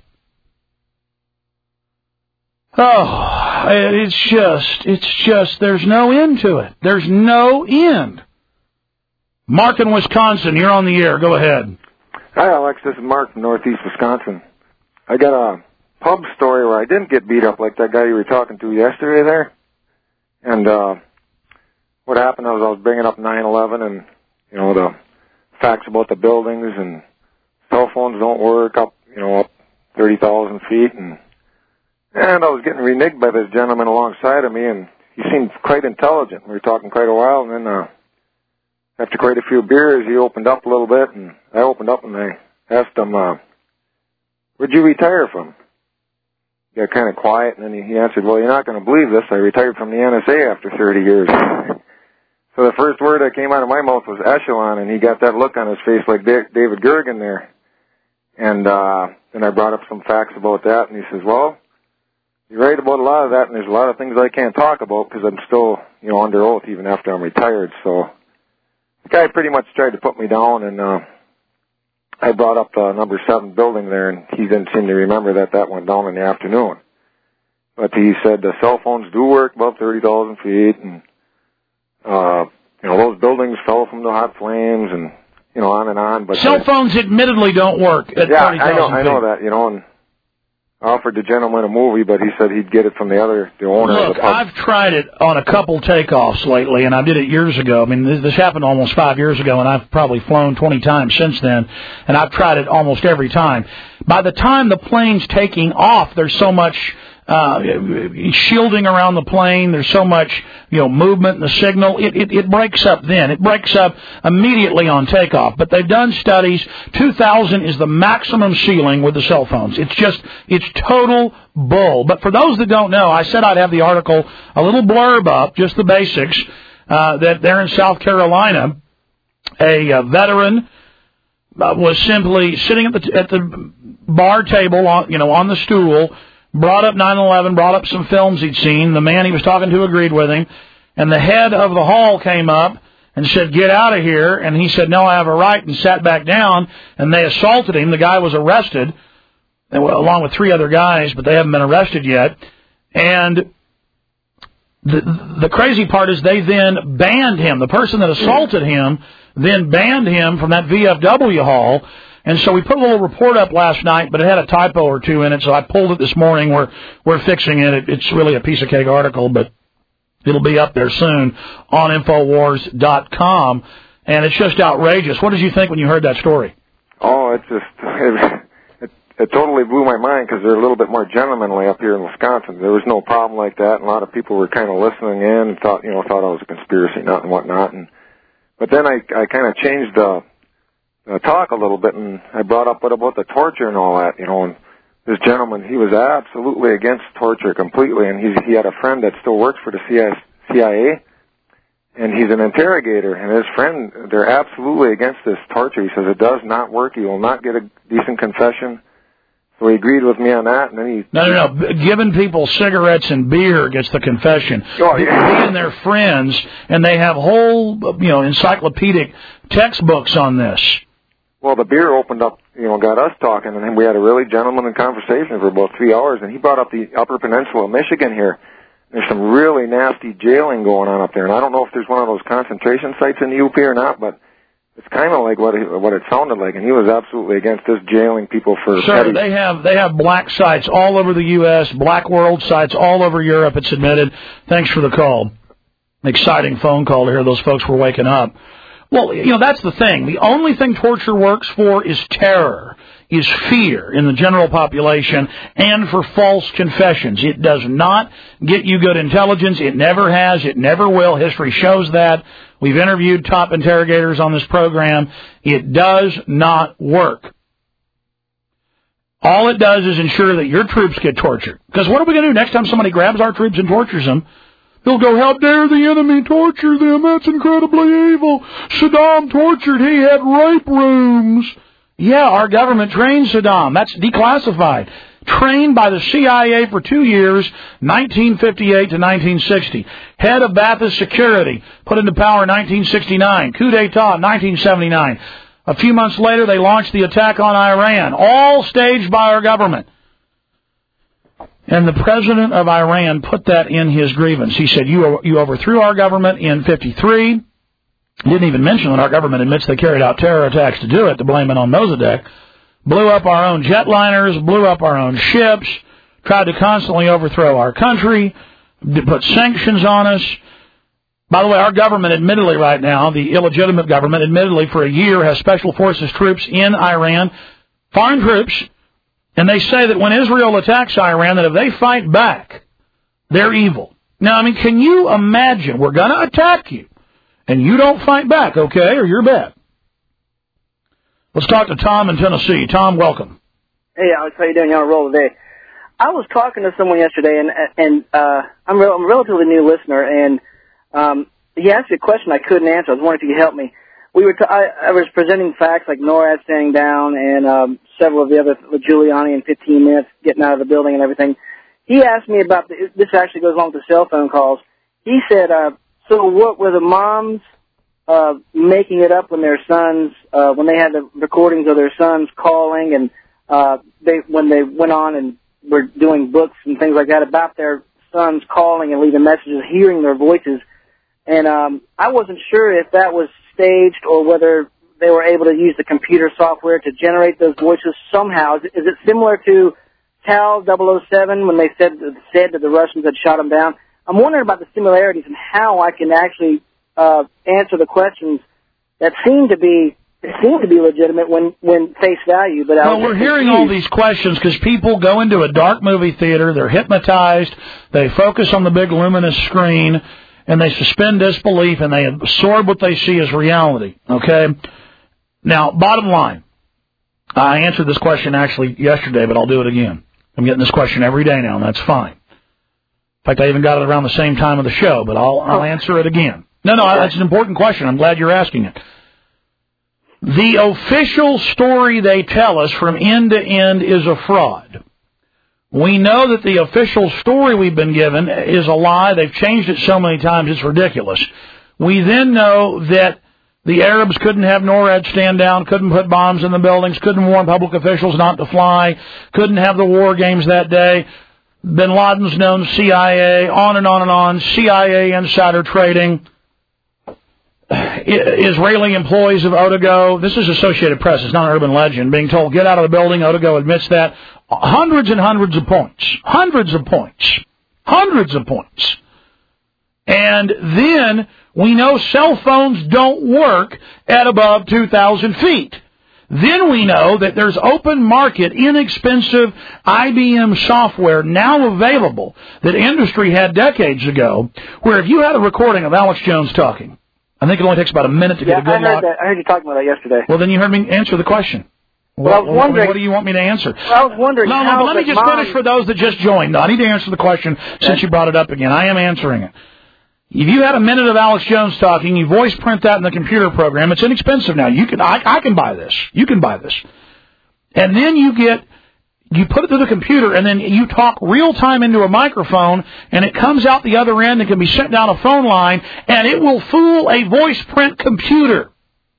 Speaker 2: Oh, it's just, there's no end to it. There's no end. Mark in Wisconsin, you're on the air. Go ahead.
Speaker 15: Hi, Alex. This is Mark from Northeast Wisconsin. I got a pub story where I didn't get beat up like that guy you were talking to yesterday there. And what happened was I was bringing up 9/11 and, you know, the facts about the buildings and cell phones don't work up 30,000 feet. And I was getting reneged by this gentleman alongside of me, and he seemed quite intelligent. We were talking quite a while, and then after quite a few beers, he opened up a little bit, and I opened up and I asked him, where'd you retire from? He got kind of quiet, and then he answered, well, you're not going to believe this. I retired from the NSA after 30 years. So the first word that came out of my mouth was echelon, and he got that look on his face like David Gergen there. And then I brought up some facts about that, and he says, well, you're right about a lot of that, and there's a lot of things I can't talk about because I'm still, under oath even after I'm retired. So the guy pretty much tried to put me down, and I brought up the number 7 building there, and he didn't seem to remember that went down in the afternoon. But he said the cell phones do work above 30,000 feet, and those buildings fell from the hot flames, and on and on. But
Speaker 2: cell phones admittedly don't work at 30,000 feet.
Speaker 15: I know that, and I offered the gentleman a movie, but he said he'd get it from the owner of the pub.
Speaker 2: I've tried it on a couple takeoffs lately, and I did it years ago. I mean, this happened almost 5 years ago, and I've probably flown 20 times since then, and I've tried it almost every time. By the time the plane's taking off, there's so much shielding around the plane. There's so much, movement in the signal. It breaks up then. It breaks up immediately on takeoff. But they've done studies. 2,000 is the maximum ceiling with the cell phones. It's total bull. But for those that don't know, I said I'd have the article, a little blurb up, just the basics, that there in South Carolina, a veteran was simply sitting at the bar table, on the stool, brought up 9/11, brought up some films he'd seen. The man he was talking to agreed with him. And the head of the hall came up and said, get out of here. And he said, no, I have a right, and sat back down. And they assaulted him. The guy was arrested, along with 3 other guys, but they haven't been arrested yet. And the crazy part is they then banned him. The person that assaulted him then banned him from that VFW hall. And so we put a little report up last night, but it had a typo or 2 in it, so I pulled it this morning. We're fixing it. It's really a piece of cake article, but It'll be up there soon on Infowars.com, and it's just outrageous. What did you think when you heard that story?
Speaker 15: Oh, it totally blew my mind because they're a little bit more gentlemanly up here in Wisconsin. There was no problem like that, and a lot of people were kind of listening in and thought it was a conspiracy nut and whatnot. But then I kind of changed the talk a little bit, and I brought up about the torture and all that, and this gentleman, he was absolutely against torture completely, and he had a friend that still works for the CIA, and he's an interrogator, and his friend, they're absolutely against this torture. He says it does not work. He will not get a decent confession. So he agreed with me on that, and then he...
Speaker 2: No. Giving people cigarettes and beer gets the confession.
Speaker 15: Oh, yeah.
Speaker 2: Being their friends, and they have whole, encyclopedic textbooks on this.
Speaker 15: Well, the beer opened up, got us talking, and then we had a really gentlemanly conversation for about 3 hours, and he brought up the Upper Peninsula of Michigan here. There's some really nasty jailing going on up there, and I don't know if there's one of those concentration sites in the UP or not, but it's kind of like what it sounded like, and he was absolutely against this jailing people for...
Speaker 2: Sir, they have black sites all over the U.S., black world sites all over Europe, it's admitted. Thanks for the call. Exciting phone call to hear those folks were waking up. Well, that's the thing. The only thing torture works for is terror, is fear in the general population, and for false confessions. It does not get you good intelligence. It never has. It never will. History shows that. We've interviewed top interrogators on this program. It does not work. All it does is ensure that your troops get tortured. Because what are we going to do next time somebody grabs our troops and tortures them? They'll go, how dare the enemy torture them? That's incredibly evil. Saddam tortured. He had rape rooms. Yeah, our government trained Saddam. That's declassified. Trained by the CIA for 2 years, 1958 to 1960. Head of Ba'athist Security, put into power in 1969. Coup d'etat, 1979. A few months later, they launched the attack on Iran, all staged by our government. And the president of Iran put that in his grievance. He said, you overthrew our government in 53. Didn't even mention that our government admits they carried out terror attacks to do it, to blame it on Mossadegh. Blew up our own jetliners, blew up our own ships, tried to constantly overthrow our country, put sanctions on us. By the way, our government admittedly right now, the illegitimate government, admittedly for a year has special forces troops in Iran, foreign troops, and they say that when Israel attacks Iran, that if they fight back, they're evil. Now, can you imagine, we're going to attack you, and you don't fight back, okay, or you're bad. Let's talk to Tom in Tennessee. Tom, welcome.
Speaker 16: Hey, Alex, how you doing? You're on a roll today. I was talking to someone yesterday, and I'm a relatively new listener, and he asked me a question I couldn't answer. I was wondering if you could help me. I was presenting facts like NORAD standing down and several of the other, Giuliani in 15 minutes getting out of the building and everything. He asked me about, this actually goes along with the cell phone calls. He said, so what were the moms making it up when their sons, when they had the recordings of their sons calling and when they went on and were doing books and things like that about their sons calling and leaving messages, hearing their voices. And I wasn't sure if that was staged or whether they were able to use the computer software to generate those voices somehow. Is it similar to TAL 007 when they said that the Russians had shot them down? I'm wondering about the similarities and how I can actually answer the questions that seem to be legitimate when face value. But
Speaker 2: we're hearing all these questions because people go into a dark movie theater, they're hypnotized, they focus on the big luminous screen, and they suspend disbelief, and they absorb what they see as reality, okay? Now, bottom line, I answered this question actually yesterday, but I'll do it again. I'm getting this question every day now, and that's fine. In fact, I even got it around the same time of the show, but I'll answer it again. No, that's an important question. I'm glad you're asking it. The official story they tell us from end to end is a fraud. We know that the official story we've been given is a lie. They've changed it so many times it's ridiculous. We then know that the Arabs couldn't have NORAD stand down, couldn't put bombs in the buildings, couldn't warn public officials not to fly, couldn't have the war games that day. Bin Laden's known CIA, on and on and on, CIA insider trading. Israeli employees of Otago, this is Associated Press, it's not an urban legend, being told, get out of the building. Otago admits that. Hundreds and hundreds of points. And then we know cell phones don't work at above 2,000 feet. Then we know that there's open market, inexpensive IBM software now available that industry had decades ago, where if you had a recording of Alex Jones talking, I think it only takes about a minute to get a good
Speaker 16: I heard you talking about that yesterday.
Speaker 2: Well, then you heard me answer the question.
Speaker 16: Well, I was wondering,
Speaker 2: what do you want me to answer?
Speaker 16: Well, I was wondering
Speaker 2: No, but let me just finish for those that just joined. I need to answer the question since you brought it up again. I am answering it. If you had a minute of Alex Jones talking, you voice print that in the computer program. It's inexpensive now. I can buy this. You can buy this. And then you put it through the computer, and then you talk real time into a microphone, and it comes out the other end and can be sent down a phone line, and it will fool a voice print computer.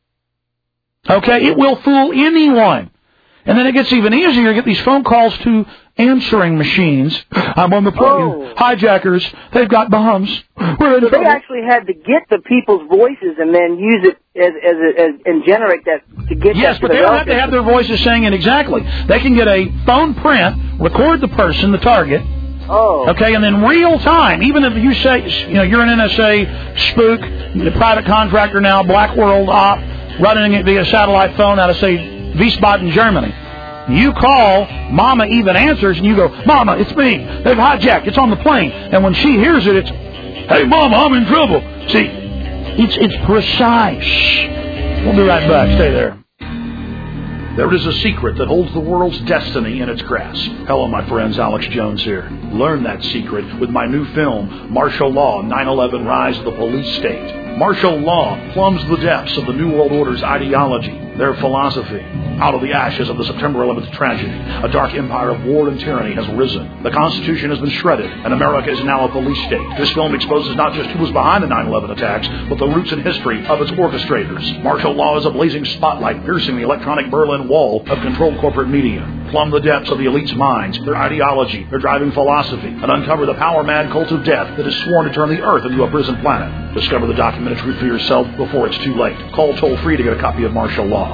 Speaker 2: Okay? It will fool anyone. And then it gets even easier to get these phone calls to answering machines. I'm on the plane. Hijackers. They've got bombs. We're in trouble.
Speaker 16: They actually had to get the people's voices and then use it as and generate that to get.
Speaker 2: Yes, but they don't have to have their voices saying it exactly. They can get a phone print, record the person, the target.
Speaker 16: Oh.
Speaker 2: Okay, and then real time. Even if you say, you're an NSA spook, the private contractor now, Black World op, running it via satellite phone out of, say, Wiesbaden, Germany. You call, Mama even answers, and you go, Mama, it's me. They've hijacked. It's on the plane. And when she hears it, it's, hey, Mama, I'm in trouble. See, it's precise. We'll be right back. Stay there. There is a secret that holds the world's destiny in its grasp. Hello, my friends. Alex Jones here. Learn that secret with my new film, Martial Law, 9/11 Rise of the Police State. Martial law plumbs the depths of the New World Order's ideology, their philosophy. Out of the ashes of the September 11th tragedy, a dark empire of war and tyranny has risen. The Constitution has been shredded, and America is now a police state. This film exposes not just who was behind the 9/11 attacks, but the roots and history of its orchestrators. Martial law is a blazing spotlight piercing the electronic Berlin Wall of controlled corporate media. Plumb the depths of the elite's minds, their ideology, their driving philosophy, and uncover the power-mad cult of death that is sworn to turn the Earth into a prison planet. Discover the documentary truth for yourself before it's too late. Call toll-free to get a copy of Martial Law.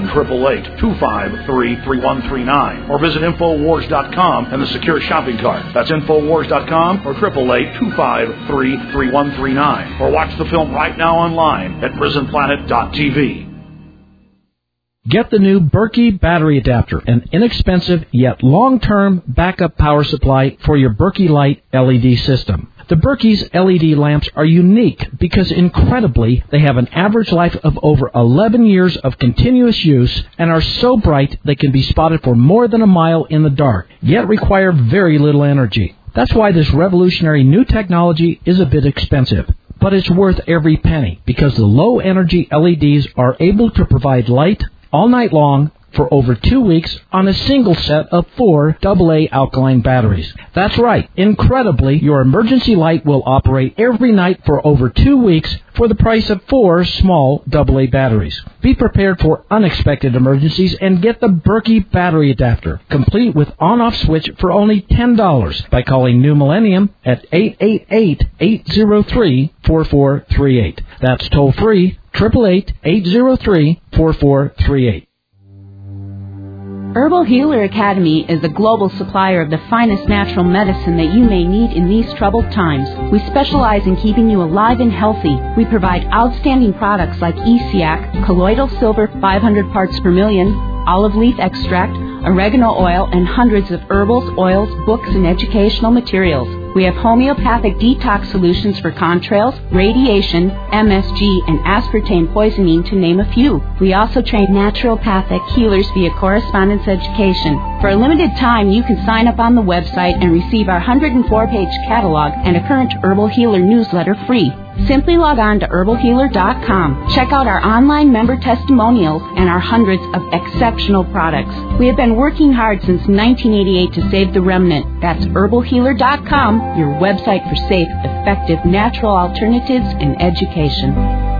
Speaker 2: 1-888-253-3139. Or visit Infowars.com and the secure shopping cart. That's Infowars.com or 888-253-3139. Or watch the film right now online at PrisonPlanet.tv.
Speaker 7: Get the new Berkey battery adapter, an inexpensive yet long-term backup power supply for your Berkey Light LED system. The Berkey's LED lamps are unique because, incredibly, they have an average life of over 11 years of continuous use and are so bright they can be spotted for more than a mile in the dark, yet require very little energy. That's why this revolutionary new technology is a bit expensive. But it's worth every penny because the low-energy LEDs are able to provide light all night long for over 2 weeks on a single set of 4 AA alkaline batteries. That's right. Incredibly, your emergency light will operate every night for over 2 weeks for the price of 4 small AA batteries. Be prepared for unexpected emergencies and get the Berkey battery adapter, complete with on-off switch for only $10 by calling New Millennium at 888-803-4438. That's toll-free, 888-803-4438.
Speaker 17: Herbal Healer Academy is a global supplier of the finest natural medicine that you may need in these troubled times. We specialize in keeping you alive and healthy. We provide outstanding products like ESIAC, colloidal silver 500 parts per million, olive leaf extract, oregano oil, and hundreds of herbals, oils, books, and educational materials. We have homeopathic detox solutions for contrails, radiation, MSG, and aspartame poisoning, to name a few. We also train naturopathic healers via correspondence education. For a limited time, you can sign up on the website and receive our 104-page catalog and a current Herbal Healer newsletter free. Simply log on to herbalhealer.com. Check out our online member testimonials and our hundreds of exceptional products. We have been working hard since 1988 to save the remnant. That's herbalhealer.com, your website for safe, effective, natural alternatives and education.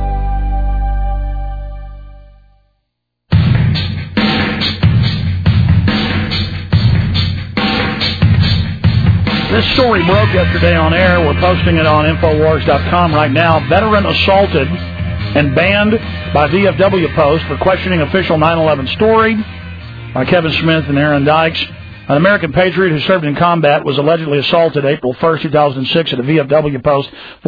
Speaker 2: This story broke yesterday on air. We're posting it on Infowars.com right now. Veteran assaulted and banned by VFW Post for questioning official 9/11 story by Kevin Smith and Aaron Dykes. An American patriot who served in combat was allegedly assaulted April 1st, 2006 at a VFW post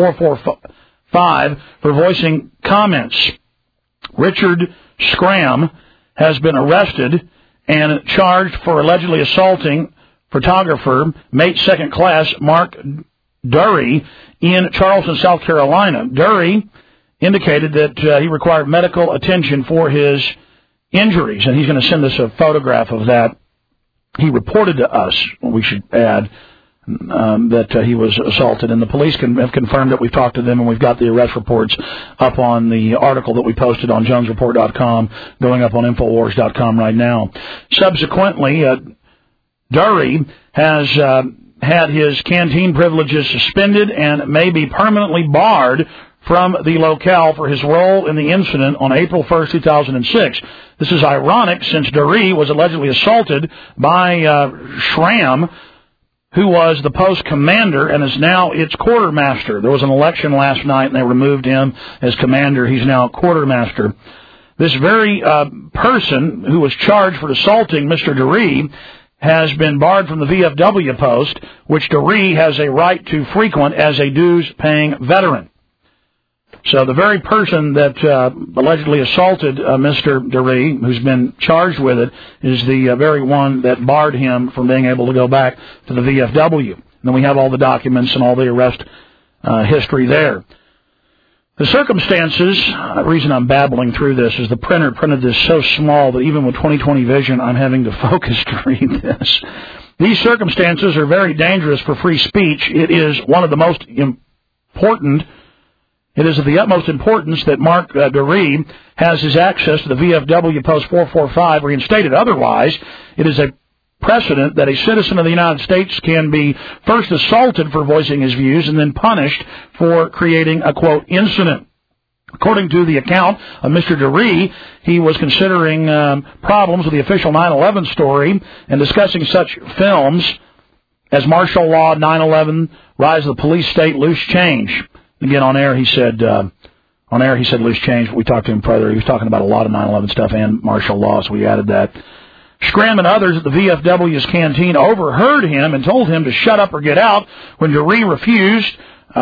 Speaker 2: 445 for voicing comments. Richard Scram has been arrested and charged for allegedly assaulting photographer, mate second class Mark Dury in Charleston, South Carolina. Dury indicated that he required medical attention for his injuries, and he's going to send us a photograph of that. He reported to us, we should add, that he was assaulted, and the police have confirmed that. We've talked to them, and we've got the arrest reports up on the article that we posted on JonesReport.com, going up on Infowars.com right now. Subsequently, Dury has had his canteen privileges suspended and may be permanently barred from the locale for his role in the incident on April 1st, 2006. This is ironic since Dury was allegedly assaulted by Schramm, who was the post commander and is now its quartermaster. There was an election last night and they removed him as commander. He's now quartermaster. This very person who was charged for assaulting Mr. Dury has been barred from the VFW post, which Dury has a right to frequent as a dues-paying veteran. So the very person that allegedly assaulted Mr. Dury, who's been charged with it, is the very one that barred him from being able to go back to the VFW. And then we have all the documents and all the arrest history there. The circumstances, the reason I'm babbling through this is the printer printed this so small that even with 20/20 vision, I'm having to focus to read this. These circumstances are very dangerous for free speech. It is one of the most important. It is of the utmost importance that Mark Dury has his access to the VFW Post 445 reinstated. Otherwise, it is a precedent that a citizen of the United States can be first assaulted for voicing his views and then punished for creating a, quote, incident. According to the account of Mr. Dury, he was considering problems with the official 9/11 story and discussing such films as Martial Law, 9/11, Rise of the Police State, Loose Change. Again, on air he said loose change. We talked to him further. He was talking about a lot of 9/11 stuff and martial law, so we added that. Schramm and others at the VFW's canteen overheard him and told him to shut up or get out. When Dury refused,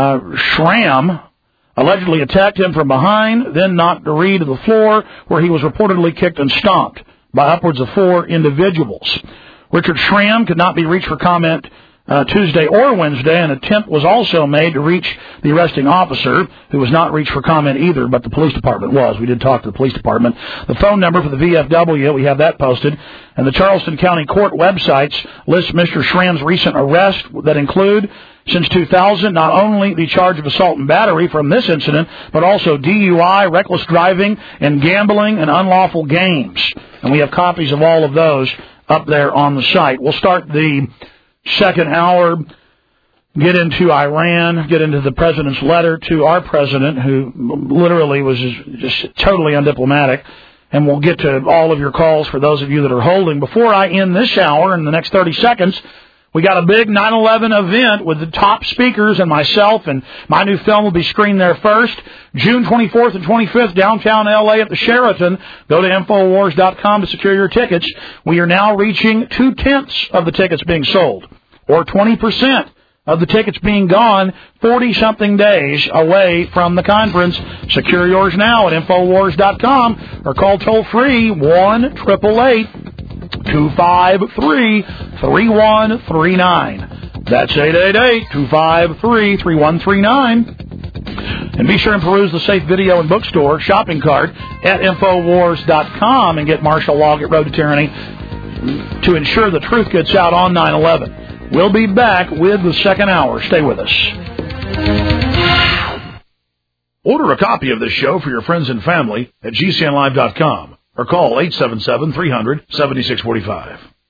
Speaker 2: Schramm allegedly attacked him from behind, then knocked Dury to the floor, where he was reportedly kicked and stomped by upwards of 4 individuals. Richard Schramm could not be reached for comment Tuesday or Wednesday. An attempt was also made to reach the arresting officer, who was not reached for comment either, but the police department was. We did talk to the police department. The phone number for the VFW, we have that posted, and the Charleston County Court websites list Mr. Schramm's recent arrests that include, since 2000, not only the charge of assault and battery from this incident, but also DUI, reckless driving, and gambling and unlawful games. And we have copies of all of those up there on the site. We'll start the second hour, get into Iran, get into the president's letter to our president, who literally was just totally undiplomatic, and we'll get to all of your calls for those of you that are holding. Before I end this hour, in the next 30 seconds, we got a big 9/11 event with the top speakers and myself, and my new film will be screened there first. June 24th and 25th, downtown L.A. at the Sheraton. Go to Infowars.com to secure your tickets. We are now reaching 2/10 of the tickets being sold, or 20% of the tickets being gone, 40-something days away from the conference. Secure yours now at Infowars.com or call toll-free 1-888-253-3139. That's 888-253-3139. And be sure and peruse the Safe Video and Bookstore shopping cart at Infowars.com and get Martial Law, Get Road to Tyranny to ensure the truth gets out on 9/11. We'll be back with the second hour. Stay with us. Order a copy of this show for your friends and family at GCNlive.com or call 877-300-7645.